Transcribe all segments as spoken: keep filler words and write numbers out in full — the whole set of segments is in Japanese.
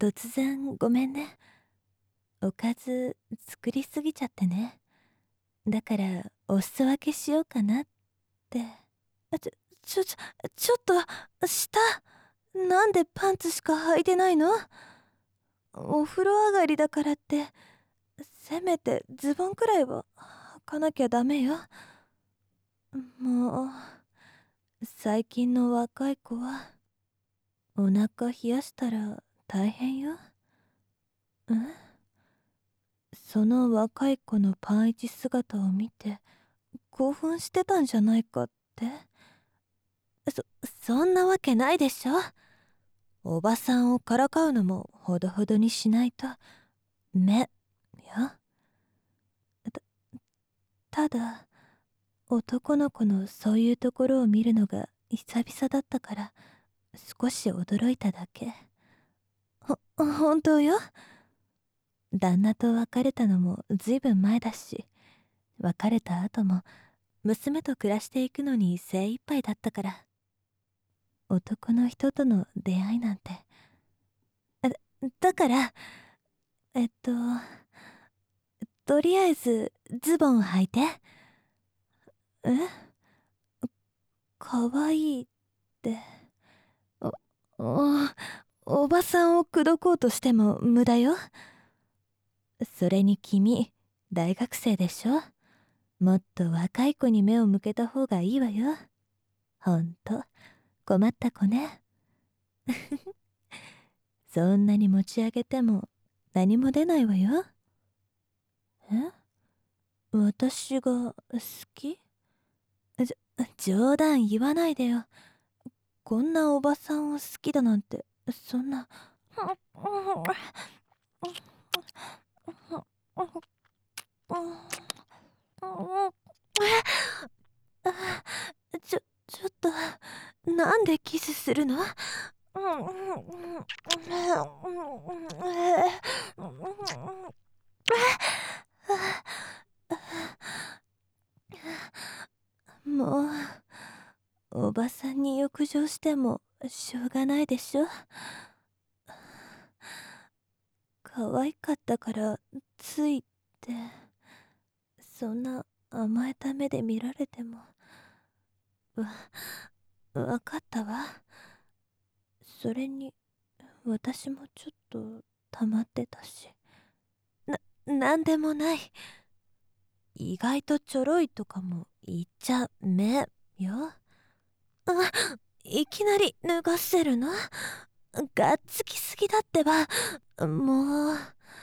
突然ごめんね。おかず作りすぎちゃってね。だからお裾分けしようかなって。あちょ、ちょ、ちょ、ちょっと、下、なんでパンツしか履いてないの？お風呂上がりだからって、せめてズボンくらいは履かなきゃダメよ。もう、最近の若い子は、お腹冷やしたら大変よ。んその若い子のパンイチ姿を見て興奮してたんじゃないかって？そ、そんなわけないでしょ。おばさんをからかうのもほどほどにしないと。目よ。た、ただ、男の子のそういうところを見るのが久々だったから少し驚いただけ。ほ、本当よ。旦那と別れたのもずいぶん前だし、別れた後も娘と暮らしていくのに精一杯だったから。男の人との出会いなんて。だ、だから、えっと、とりあえずズボン履いて。えかわいいって。お、お、おばさんを口説こうとしても無駄よ。それに君、大学生でしょ。もっと若い子に目を向けた方がいいわよ。ほんと、困った子ね。そんなに持ち上げても何も出ないわよ。え私が好き？じょ、冗談言わないでよ。こんなおばさんを好きだなんて、そんな。ちょ、ちょっと、なんでキスするの？もう、おばさんに浴場してもしょうがないでしょ。可愛かったからついって、そんな甘えた目で見られても。わ、わかったわ。それに、私もちょっと溜まってたし。な、なんでもない。意外とちょろいとかも言っちゃめよ。あ、いきなり脱がせるの？がっつきすぎだってば。もう、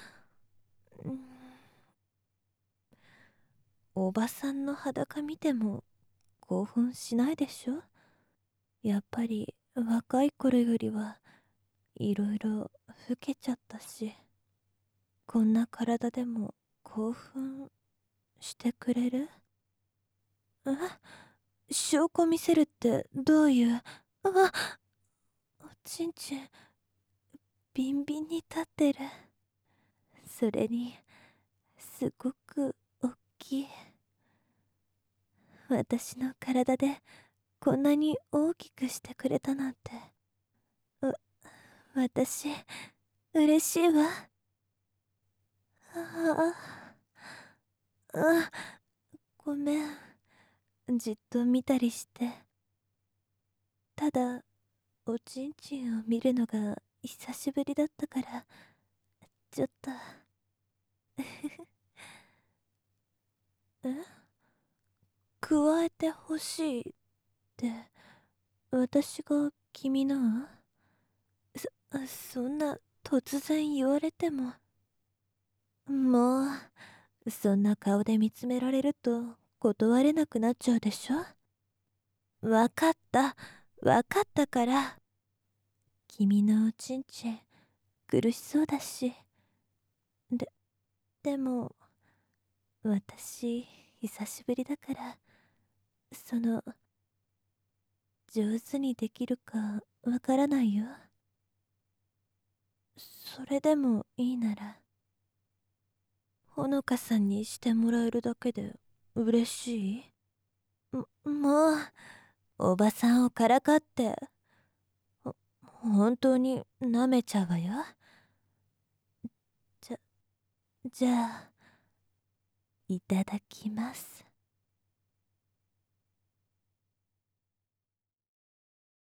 おばさんの裸見ても興奮しないでしょ。やっぱり若い頃よりはいろいろ老けちゃったし、こんな体でも興奮してくれる？え、証拠見せるってどういう？あ、おちんちんビンビンに立ってる。それにすごくおっきい。私の体でこんなに大きくしてくれたなんて。わ、私嬉しいわ。ああ、あ、ごめん。じっと見たりして。ただおちんちんを見るのが久しぶりだったからちょっと。え、加えてほしいって私が君の？そ、そんな突然言われても。もうそんな顔で見つめられると断れなくなっちゃうでしょ。わかった、わかったから。君のおちんちん苦しそうだし。で、でも私久しぶりだからその上手にできるかわからないよ。それでもいいならほのかさんにしてもらえるだけで嬉しい？も、もうおばさんをからかって。ほ本当に舐めちゃうわよ。 じゃあいただきます。